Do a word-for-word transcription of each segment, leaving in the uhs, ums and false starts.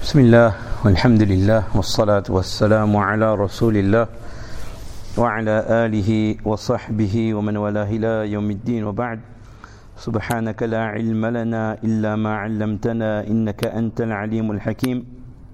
بسم الله والحمد لله والصلاة والسلام على رسول الله وعلى آله وصحبه ومن والاه إلى يوم الدين وبعد سبحانك لا علم لنا إلا ما علمتنا إنك أنت العليم الحكيم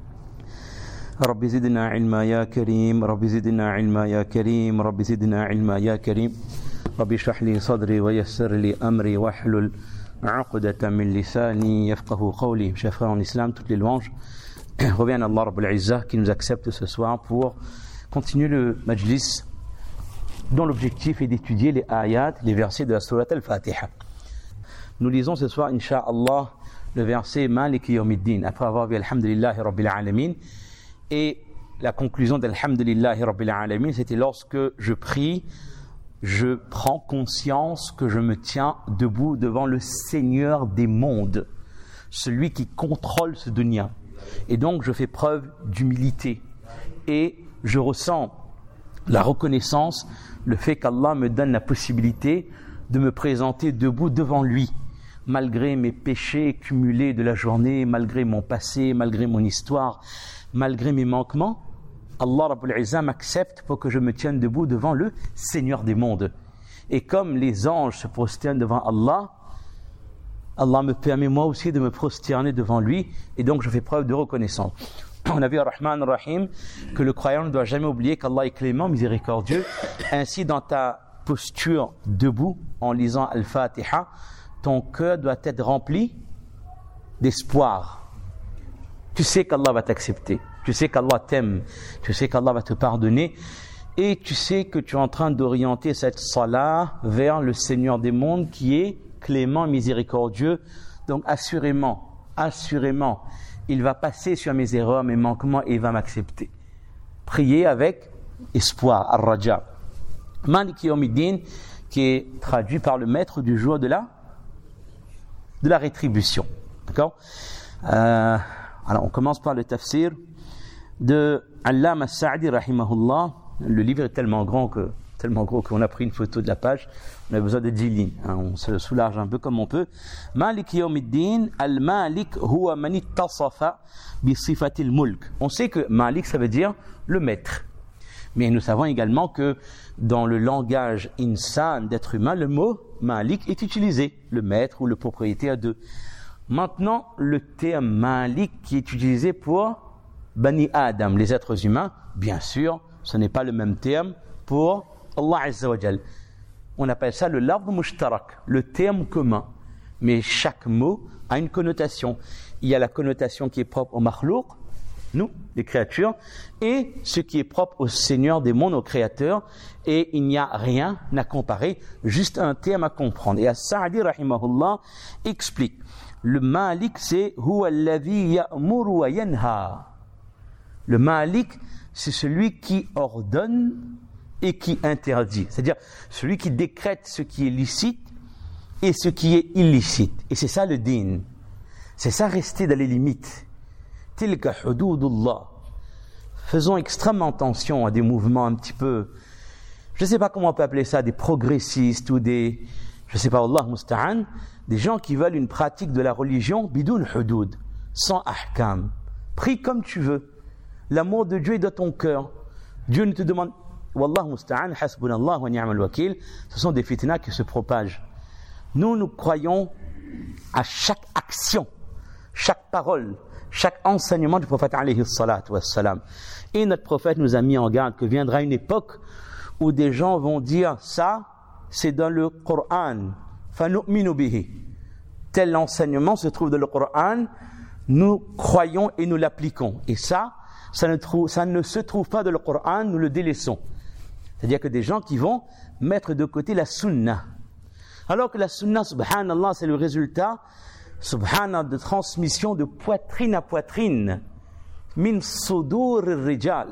رب زدنا علما يا كريم رب زدنا علما يا كريم رب زدنا علما يا كريم رب اشرح لي صدري ويسر لي أمري واحلل عقدة من لساني يفقه قولي. Chers frères en islam, toutes les louanges reviennent à Allah Rabbul Izzah qui nous accepte ce soir pour continuer le majlis dont l'objectif est d'étudier les ayats, les versets de la sourate Al-Fatiha. Nous lisons ce soir, Inch'Allah, le verset Maliki Yawmiddin, après avoir vu Alhamdulillahi Rabbil Alamin. Et la conclusion d'Alhamdulillahi Rabbil Alamin, c'était lorsque je prie, je prends conscience que je me tiens debout devant le Seigneur des mondes, celui qui contrôle ce dunya. Et donc je fais preuve d'humilité et je ressens la reconnaissance, le fait qu'Allah me donne la possibilité de me présenter debout devant lui, malgré mes péchés cumulés de la journée, malgré mon passé, malgré mon histoire, malgré mes manquements. Allah Rabbul Izzah m'accepte pour que je me tienne debout devant le Seigneur des mondes. Et comme les anges se prosternent devant Allah, Allah me permet moi aussi de me prosterner devant lui, et donc je fais preuve de reconnaissance. On a vu Ar-Rahman Ar-Rahim que le croyant ne doit jamais oublier qu'Allah est clément, miséricordieux. Ainsi, dans ta posture debout, en lisant Al-Fatiha, ton cœur doit être rempli d'espoir. Tu sais qu'Allah va t'accepter. Tu sais qu'Allah t'aime, tu sais qu'Allah va te pardonner et tu sais que tu es en train d'orienter cette salat vers le Seigneur des mondes qui est clément et miséricordieux. Donc assurément, assurément, il va passer sur mes erreurs, mes manquements et il va m'accepter. Priez avec espoir, ar-raja. Maliki Yawmiddin, qui est traduit par le maître du jour de la, de la rétribution. D'accord ? euh, Alors on commence par le tafsir de Allama As-Sa'di rahimahullah. Le livre est tellement grand que tellement gros qu'on a pris une photo de la page. On a besoin de dix lignes. Hein, on se soulage un peu comme on peut. Malik Yawmiddin, Al-Malik huwa man ittasafa bi sifatil mulk. On sait que Malik ça veut dire le maître. Mais nous savons également que dans le langage insan d'être humain, le mot Malik est utilisé, le maître ou le propriétaire de. Maintenant, le terme Malik qui est utilisé pour Bani Adam, les êtres humains, bien sûr, ce n'est pas le même terme pour Allah Azza wa Jal. On appelle ça le lafz mushtarak, le terme commun. Mais chaque mot a une connotation. Il y a la connotation qui est propre au makhlouq, nous, les créatures, et ce qui est propre au Seigneur des mondes, au Créateur. Et il n'y a rien à comparer, juste un terme à comprendre. Et As-Sa'di rahimahullah explique. Le Malik, c'est huwa alladhi ya'muru wa yanha. Le Malik, c'est celui qui ordonne et qui interdit. C'est-à-dire celui qui décrète ce qui est licite et ce qui est illicite. Et c'est ça le din. C'est ça rester dans les limites. Tilka hududullah. Faisons extrêmement attention à des mouvements un petit peu, je ne sais pas comment on peut appeler ça, des progressistes ou des, je ne sais pas, Allah musta'an, des gens qui veulent une pratique de la religion bidun hudud, sans ahkam. Prie comme tu veux. L'amour de Dieu est dans ton cœur. Dieu ne te demande, wallah musta'an, hasbunallah wa ni'mal wakil. Ce sont des fitnas qui se propagent. Nous, nous croyons à chaque action, chaque parole, chaque enseignement du prophète alayhi salatu wassalam. Et notre prophète nous a mis en garde que viendra une époque où des gens vont dire ça, c'est dans le Coran. فَنُؤْمِنُ بِهِ. Tel enseignement se trouve dans le Coran, nous croyons et nous l'appliquons. Et ça, ça ne, trouve, ça ne se trouve pas dans le Coran, nous le délaissons. C'est-à-dire que des gens qui vont mettre de côté la sunnah. Alors que la sunnah, subhanallah, c'est le résultat, subhanallah, de transmission de poitrine à poitrine. Min sudur rijal.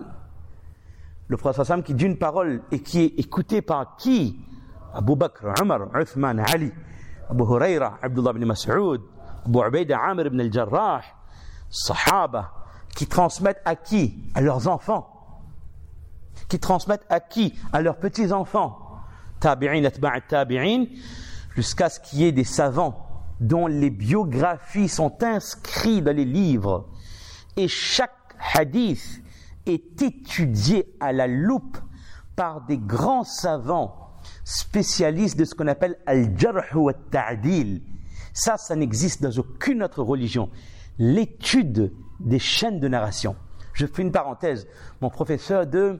Le prophète sallam qui dit une parole et qui est écoutée par qui? Abu Bakr, Umar, Uthman, Ali, Abu Huraira, Abdullah ibn Mas'ud, Abu Ubaida, Amir ibn al-Jarrah, Sahaba, qui transmettent à qui? À leurs enfants. Qui transmettent à qui? À leurs petits-enfants. Tabi'in, atba'a tabi'in, jusqu'à ce qu'il y ait des savants dont les biographies sont inscrites dans les livres Et chaque hadith est étudié à la loupe par des grands savants spécialistes de ce qu'on appelle al-jarh wa al-ta'dil. Ça, ça n'existe dans aucune autre religion. L'étude des chaînes de narration. Je fais une parenthèse. Mon professeur de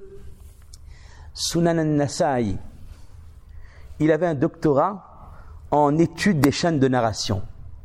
Sunan al-Nasa'i, il avait un doctorat en étude des chaînes de narration.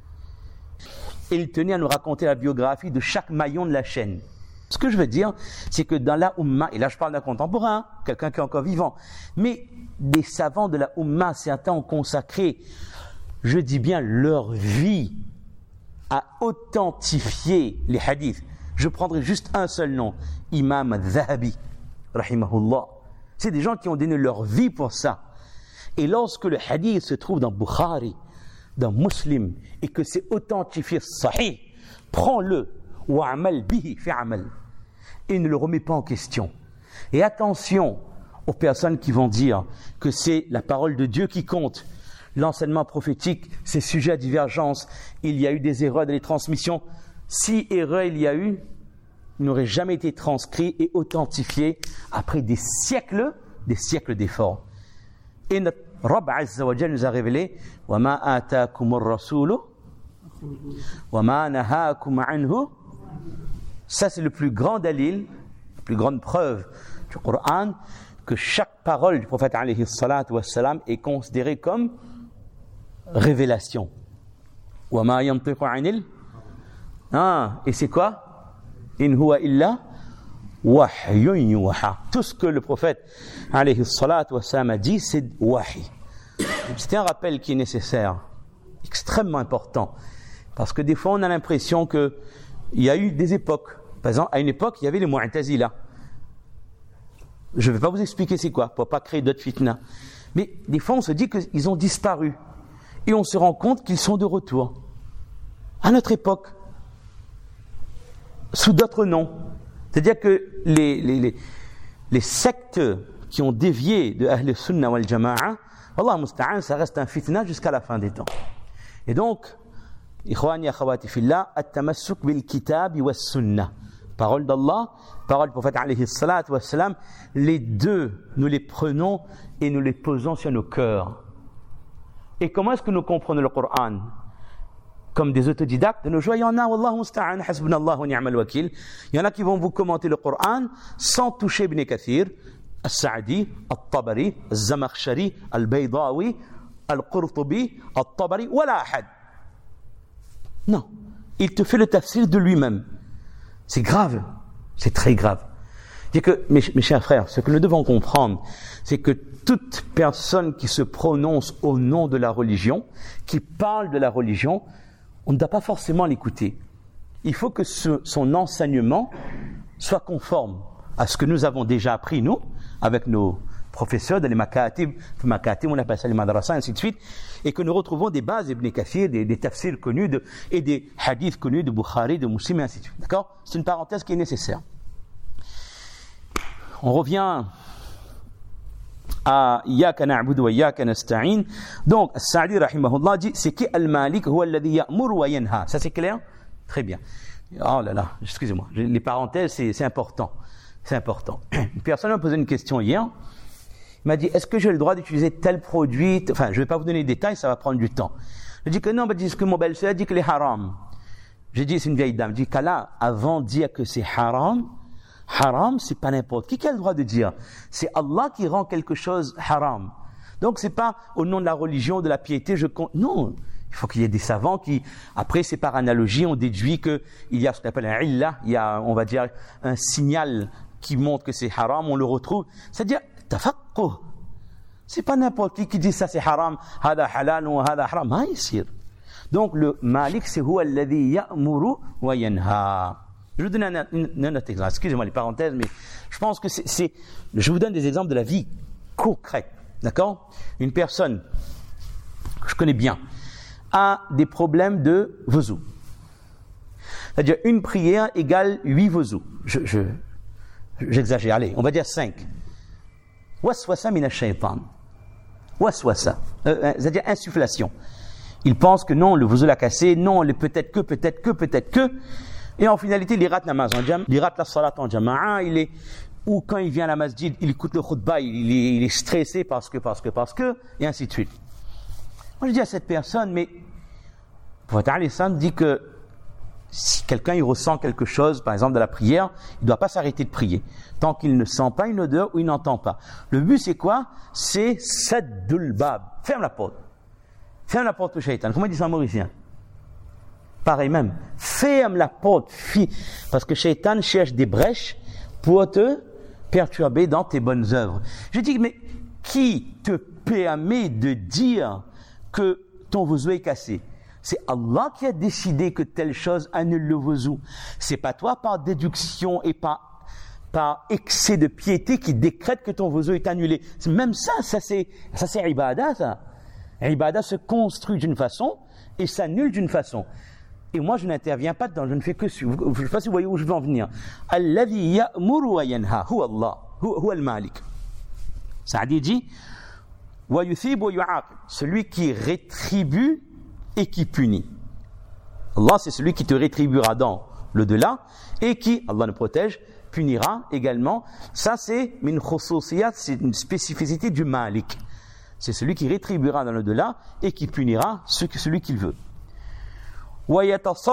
Et il tenait à nous raconter la biographie de chaque maillon de la chaîne. Ce que je veux dire, c'est que dans la Ummah, et là je parle d'un contemporain, quelqu'un qui est encore vivant, mais des savants de la Ummah, certains ont consacré, je dis bien, leur vie à authentifier les hadiths. Je prendrai juste un seul nom, Imam al-Zahabi, rahimahullah. C'est des gens qui ont donné leur vie pour ça. Et lorsque le hadith se trouve dans Bukhari, dans Muslim, et que c'est authentifié sahih, prends-le, wa'amal bihi fi amal, et ne le remets pas en question. Et attention aux personnes qui vont dire que c'est la parole de Dieu qui compte. L'enseignement prophétique, c'est sujet à divergence. Il y a eu des erreurs dans les transmissions. Si erreur il y a eu, il n'aurait jamais été transcrit et authentifié après des siècles, des siècles d'efforts. Et notre Rabb Azza wa Jal nous a révélé wa ma ataakum ar-rasulu wa ma nahakum anhu. Ça, c'est le plus grand dalil, la plus grande preuve du Coran, que chaque parole du prophète alayhi salatu wa salam est considérée comme révélation. Wa ma yantiqu anil. Ah, et c'est quoi? In huwa illa wahyun yuha. Tout ce que le prophète alayhi salatu wa salam a dit, c'est wahy. C'est un rappel qui est nécessaire, extrêmement important, parce que des fois on a l'impression que il y a eu des époques. Par exemple, à une époque, il y avait les Mu'tazila. Je ne vais pas vous expliquer c'est quoi, pour ne pas créer d'autres fitna. Mais des fois, on se dit qu'ils ont disparu. Et on se rend compte qu'ils sont de retour. À notre époque. Sous d'autres noms. C'est-à-dire que les, les, les, les sectes qui ont dévié de Ahl Sunnah wal Jama'a, Allah musta'an, ça reste un fitna jusqu'à la fin des temps. Et donc, Ikhwani akhawati fillah, at-tamassuk bil kitab wa sunnah. Parole d'Allah, parole du prophète alayhi salatu wa salam, les deux, nous les prenons et nous les posons sur nos cœurs. Et comment est-ce que nous comprenons le Coran? Comme des autodidactes de nos jours, il y en a, wallahu musta'an, hasbunallahu wa ni'mal wakil. Il y en a qui vont vous commenter le Coran sans toucher Ibn Kathir, Al-Sa'di, Al-Tabari, Al-Zamakhshari, Al-Baydawi, Al-Qurtubi, Al-Tabari, wala ahad. Non, il te fait le tafsir de lui-même. C'est grave, c'est très grave. C'est que, mes, mes chers frères, ce que nous devons comprendre, c'est que toute personne qui se prononce au nom de la religion, qui parle de la religion, on ne doit pas forcément l'écouter. Il faut que ce, son enseignement soit conforme à ce que nous avons déjà appris, nous, avec nos professeurs dans les makatib, makatib, on appelle ça les madrasa, ainsi de suite, et que nous retrouvons des bases Ibn Kathir, des, des tafsirs connus de, et des hadiths connus de Bukhari, de Muslim, et ainsi de suite. D'accord? C'est une parenthèse qui est nécessaire. On revient à Iyaka na'budu wa Iyaka nasta'in. Donc, Sa'di rahimahullah dit, c'est qui al-Malik huwa alladhi ya'muru wa yanha. Ça c'est clair? Très bien. Oh là là, excusez-moi, les parenthèses c'est, c'est important. C'est important. Une personne m'a posé une question hier. Il m'a dit, est-ce que j'ai le droit d'utiliser tel produit? Enfin, je ne vais pas vous donner les détails, ça va prendre du temps. Je dis que non, il dit que mon belle-sœur dit que les haram. J'ai dit, c'est une vieille dame. Je dis qu'Allah, avant de dire que c'est haram, haram, c'est pas n'importe qui qui a le droit de dire. C'est Allah qui rend quelque chose haram. Donc, c'est pas au nom de la religion, de la piété, je compte. Non. Il faut qu'il y ait des savants qui, après, c'est par analogie, on déduit qu'il y a ce qu'on appelle un illah, il y a, on va dire, un signal qui montre que c'est haram, on le retrouve. C'est-à-dire, tafaqquh. C'est pas n'importe qui qui dit ça c'est haram, hada halal ou hada haram. Ma yisir. Donc le Malik c'est huwa alladhi ya'muru wa yanha. Je vous donne un, un, un autre exemple. Excusez-moi les parenthèses, mais je pense que c'est, c'est, je vous donne des exemples de la vie concrète. D'accord? Une personne que je connais bien a des problèmes de wuzu. C'est-à-dire une prière égale huit wuzu. Je, je, j'exagère. Allez, on va dire cinq. Waswasa min ash-shaytan. Waswasa. Euh, c'est-à-dire insufflation. Il pense que non, le wuzu l'a cassé, non, le peut-être que, peut-être que, peut-être que. Et en finalité, il rate namaz en jam, il rate la salat en jama'a, il est, ou quand il vient à la masjid, il écoute le khutbah, il est, il est stressé parce que, parce que, parce que, et ainsi de suite. Moi, je dis à cette personne, mais, pour l'islam dit que, si quelqu'un il ressent quelque chose, par exemple de la prière, il ne doit pas s'arrêter de prier tant qu'il ne sent pas une odeur ou il n'entend pas. Le but c'est quoi? C'est saddul bab. Ferme la porte. Ferme la porte au shaitan. Comment il dit ça en mauricien? Pareil même. Ferme la porte. Parce que shaitan cherche des brèches pour te perturber dans tes bonnes œuvres. Je dis, mais qui te permet de dire que ton wuzu est cassé? C'est Allah qui a décidé que telle chose annule le wuzu. C'est pas toi par déduction et par, par excès de piété qui décrète que ton wuzu est annulé. C'est même ça, ça c'est, ça c'est ibadah, ça. Ibadah se construit d'une façon et s'annule d'une façon. Et moi je n'interviens pas dedans, je ne fais que suivre. Je ne sais pas si vous voyez où je veux en venir. Alladhi ya'muru wa yanha, huwa Allah, huwa al-Malik. Saadi dit, wa yuthib wa yu'aqib, celui qui rétribue et qui punit. Allah, c'est celui qui te rétribuera dans le delà et qui, Allah nous protège, punira également. Ça, c'est min khususiyat, c'est une spécificité du Malik. C'est celui qui rétribuera dans le delà et qui punira celui qu'il veut. On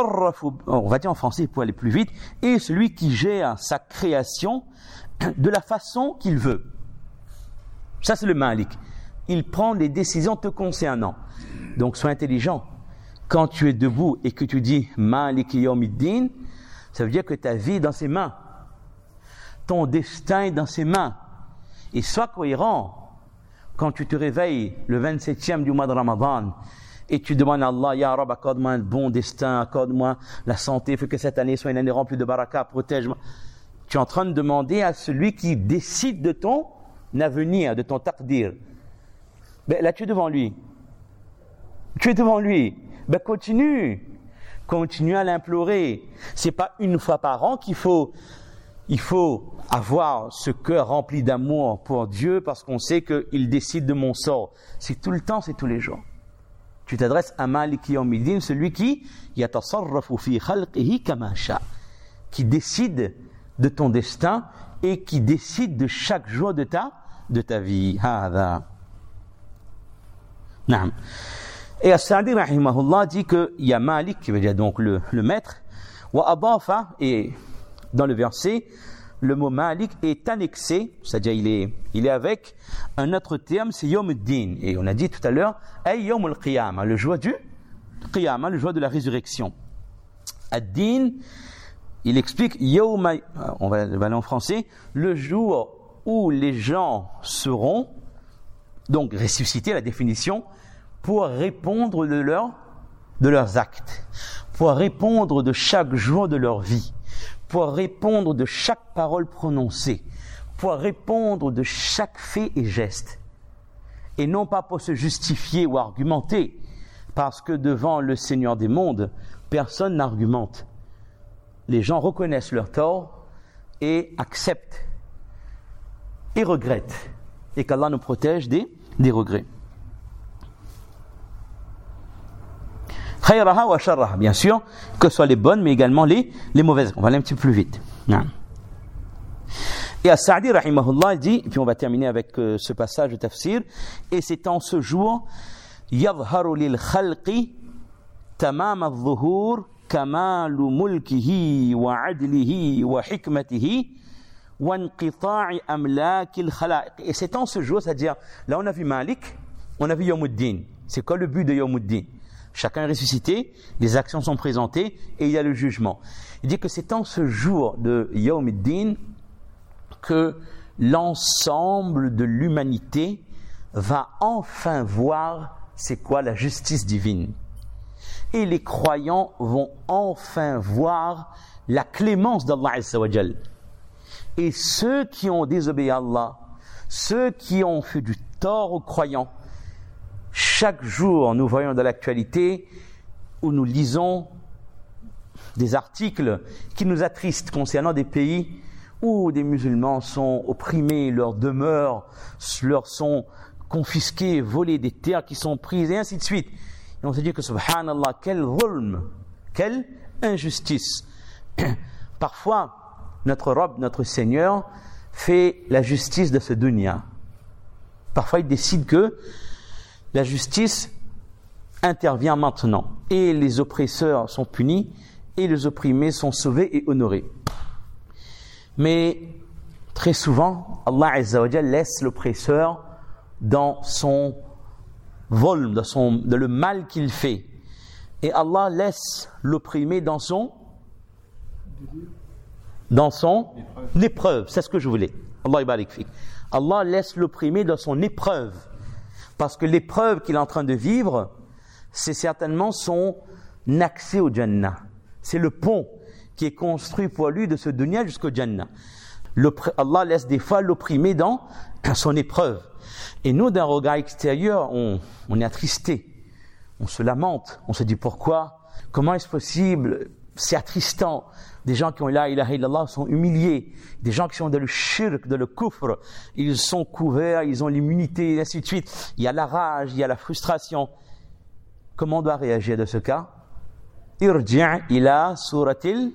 va dire en français pour aller plus vite, et celui qui gère sa création de la façon qu'il veut. Ça, c'est le Malik. Il prend les décisions te concernant. Donc, sois intelligent. Quand tu es debout et que tu dis Malik Yawmiddin, ça veut dire que ta vie est dans ses mains. Ton destin est dans ses mains. Et sois cohérent. Quand tu te réveilles le vingt-septième du mois de Ramadan et tu demandes à Allah, Ya Rab, accorde-moi un bon destin, accorde-moi la santé, fais que cette année soit une année remplie de baraka, protège-moi. Tu es en train de demander à celui qui décide de ton avenir, de ton taqdir. Ben, là, tu es devant lui. Tu es devant lui. Ben, continue. Continue à l'implorer. C'est pas une fois par an qu'il faut, il faut avoir ce cœur rempli d'amour pour Dieu parce qu'on sait qu'il décide de mon sort. C'est tout le temps, c'est tous les jours. Tu t'adresses à Maliki Yawmiddin, celui qui yatasarrafu fi khalqihi kama sha, qui décide de ton destin et qui décide de chaque jour de ta, de ta vie. Hada. Naam. Et As-Sa'di rahimahullah dit qu'il y a Malik, qui veut dire donc le, le maître, wa adafa, et dans le verset, le mot Malik est annexé, c'est-à-dire il est, il est avec un autre terme, c'est Yawm ad-Din. Et on a dit tout à l'heure, ay Yawm al-Qiyamah, le jour du Qiyamah, le jour de la résurrection. Ad-Din, il explique, Yawm, on va, on va aller en français, le jour où les gens seront, donc ressuscités, la définition, pour répondre de, leur, de leurs actes, pour répondre de chaque jour de leur vie, pour répondre de chaque parole prononcée, pour répondre de chaque fait et geste, et non pas pour se justifier ou argumenter, parce que devant le Seigneur des mondes, personne n'argumente. Les gens reconnaissent leur tort et acceptent et regrettent, et qu'Allah nous protège des, des regrets. Khayraha wa sharraha, bien sûr, que ce soit les bonnes, mais également les, les mauvaises. On va aller un petit peu plus vite. Et As-Sa'di, rahimahullah, dit, et puis on va terminer avec euh, ce passage de tafsir, et c'est en ce jour, yadharu lil khalqi tamam al-zuhur kamalu mulkihi wa adlihi wa hikmatihi wa inqita'i amlaki al-khalaiq. Et c'est en ce jour, c'est-à-dire, là on a vu Malik, on a vu Yawm ad-Din. C'est quoi le but de Yawm ad-Din? Chacun est ressuscité, les actions sont présentées et il y a le jugement. Il dit que c'est en ce jour de Yawm ad-Din que l'ensemble de l'humanité va enfin voir c'est quoi la justice divine. Et les croyants vont enfin voir la clémence d'Allah Azza wa Jal. Et ceux qui ont désobéi à Allah, ceux qui ont fait du tort aux croyants, chaque jour, nous voyons dans l'actualité où nous lisons des articles qui nous attristent concernant des pays où des musulmans sont opprimés, leurs demeures leur sont confisquées, volées, des terres qui sont prises, et ainsi de suite. Et on se dit que, subhanallah, quel zulm, quelle injustice, Parfois, notre Rabb, notre Seigneur, fait la justice de ce dunya. Parfois, il décide que la justice intervient maintenant. Et les oppresseurs sont punis, et les opprimés sont sauvés et honorés. Mais très souvent, Allah Azza wa Jal laisse l'oppresseur dans son vol, dans, son, dans le mal qu'il fait. Et Allah laisse l'opprimé dans son dans son épreuve. épreuve. C'est ce que je voulais. Allah ibarik fik. Allah laisse l'opprimé dans son épreuve. Parce que l'épreuve qu'il est en train de vivre, c'est certainement son accès au Jannah. C'est le pont qui est construit pour lui de ce dunya jusqu'au Jannah. Allah laisse des fois l'opprimé dans son épreuve. Et nous, d'un regard extérieur, on, on est attristé. On se lamente. On se dit pourquoi? Comment est-ce possible? C'est attristant. Des gens qui ont la ilaha illallah sont humiliés. Des gens qui sont dans le shirk, dans le kufr, ils sont couverts, ils ont l'immunité, et ainsi de suite. Il y a la rage, il y a la frustration. Comment on doit réagir de ce cas? Irji' ila suratil.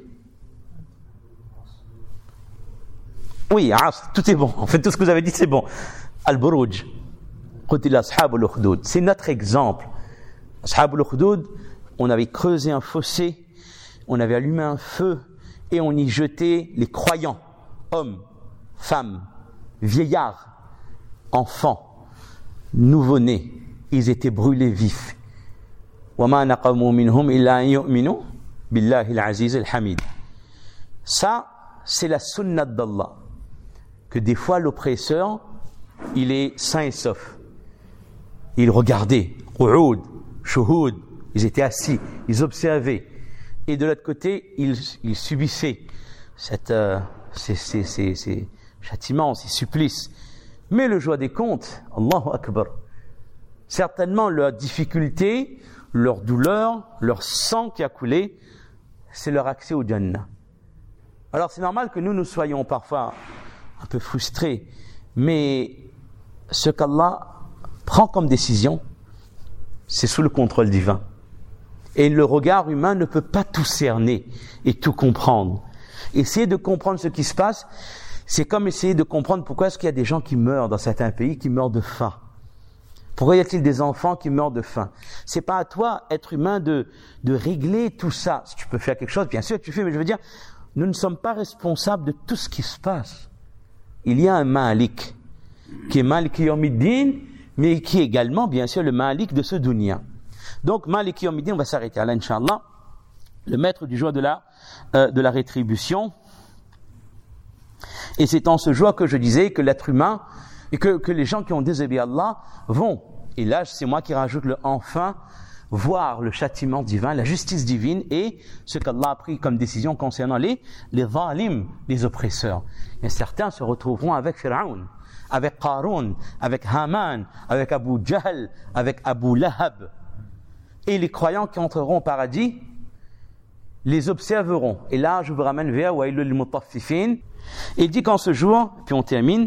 Oui, tout est bon. En fait, tout ce que vous avez dit, c'est bon. Al-Buruj. Qutil ashab al-Ukhdud. C'est notre exemple. Ashab al-Ukhdud, on avait creusé un fossé, on avait allumé un feu et on y jetait les croyants, hommes, femmes, vieillards, enfants, nouveau-nés. Ils étaient brûlés vifs. وَمَا نَقَمُوا مِنْهُمْ إِلَّا أَن يُؤْمِنُوا بِاللَّهِ الْعَزِيزِ الْحَمِيدِ. Ça, c'est la sunnah d'Allah. Que des fois, l'oppresseur, il est sain et sauf. Il regardait, qu'oud, shuhud, ils étaient assis, ils observaient. Et de l'autre côté, ils, ils subissaient cette, euh, ces, ces, ces, ces châtiments, ces supplices. Mais le jour des comptes, Allahu Akbar, certainement leur difficulté, leur douleur, leur sang qui a coulé, c'est leur accès au Jannah. Alors c'est normal que nous, nous soyons parfois un peu frustrés, mais ce qu'Allah prend comme décision, c'est sous le contrôle divin. Et le regard humain ne peut pas tout cerner et tout comprendre. Essayer de comprendre ce qui se passe, c'est comme essayer de comprendre pourquoi est-ce qu'il y a des gens qui meurent dans certains pays, qui meurent de faim. Pourquoi y a-t-il des enfants qui meurent de faim? C'est pas à toi, être humain, de, de régler tout ça. Si tu peux faire quelque chose, bien sûr tu fais, mais je veux dire, nous ne sommes pas responsables de tout ce qui se passe. Il y a un Malik, qui est Malik Yawmiddin, mais qui est également, bien sûr, le Malik de ce dunya. Donc, Malik Yawmiddin, on va s'arrêter là, Inch'Allah, le maître du jour de la, euh, de la rétribution. Et c'est en ce jour que je disais que l'être humain, et que, que les gens qui ont désobéi à Allah vont, et là, c'est moi qui rajoute le enfin, voir le châtiment divin, la justice divine et ce qu'Allah a pris comme décision concernant les, les zalim, les oppresseurs. Et certains se retrouveront avec Pharaon, avec Qarun, avec Haman, avec Abu Jahl, avec Abu Lahab. Et les croyants qui entreront au paradis les observeront. Et là, je vous ramène vers Wailul Mutaffifin. Il dit qu'en ce jour, puis on termine,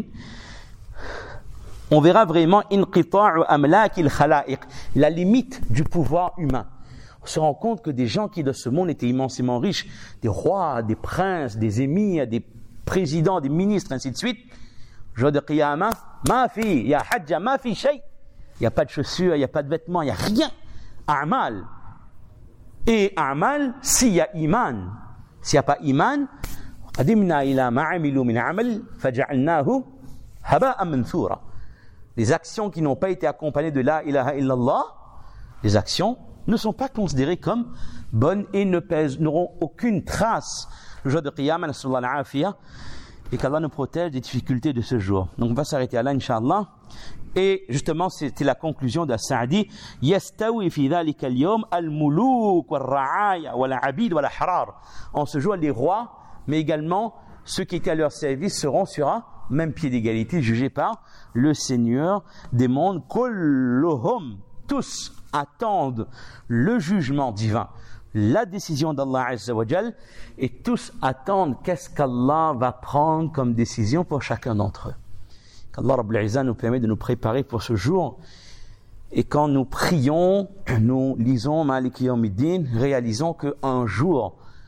on verra vraiment inqita'u amlakil khalaiq, la limite du pouvoir humain. On se rend compte que des gens qui de ce monde étaient immensément riches, des rois, des princes, des émirs, des présidents, des ministres, ainsi de suite, jour de qiyamah, ma fi, ya hajja, ma fi shay. Il n'y a pas de chaussures, il n'y a pas de vêtements, il n'y a rien. A'mal. Et a'mal, s'il y a iman. S'il n'y a pas iman, qadimna ila ma'amilu min amal, faja'alnahu haba'an manthura. Les actions qui n'ont pas été accompagnées de la ilaha illallah, les actions ne sont pas considérées comme bonnes et ne pèsent, n'auront aucune trace. Le jour de Qiyamah, et qu'Allah nous protège des difficultés de ce jour. Donc on va s'arrêter là, Inch'Allah. Et justement, c'était la conclusion de Sa'di. Yastawi fi dhalika al-yawm al-muluk wal-ra'aya wal-'abid wal-ahrar. En ce jour, les rois, mais également ceux qui étaient à leur service seront sur un même pied d'égalité, jugés par le Seigneur des mondes. Kulluhum, tous attendent le jugement divin, la décision d'Allah Azza wa Jal, et tous attendent qu'est-ce qu'Allah va prendre comme décision pour chacun d'entre eux. Qu'Allah Rabbul Izzah nous permet de nous préparer pour ce jour, et quand nous prions, nous lisons Maliki Yawmiddin, réalisons qu'un jour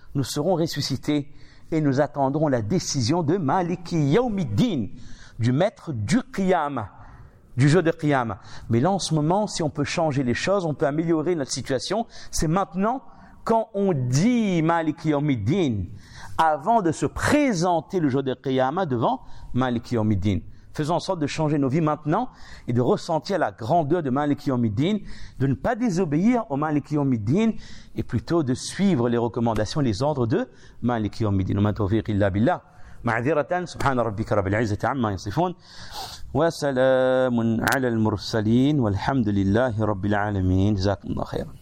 nous serons ressuscités et nous attendrons la décision de Maliki Yawmiddin, du maître du Qiyamah, du jour de Qiyamah. Mais là, en ce moment, si on peut changer les choses, on peut améliorer notre situation, c'est maintenant, quand on dit Maliki Yawmiddin, avant de se présenter le jour de Qiyamah devant Maliki Yawmiddin. Faisons en sorte de changer nos vies maintenant et de ressentir la grandeur de Maliki Yawmiddin, de ne pas désobéir au Maliki Yawmiddin et plutôt de suivre les recommandations, les ordres de Maliki Yawmiddin. Wa ma tawfiq illa billah. معذرة سبحان ربك رب العزة عما يصفون وسلام على المرسلين والحمد لله رب العالمين جزاكم الله خيرا.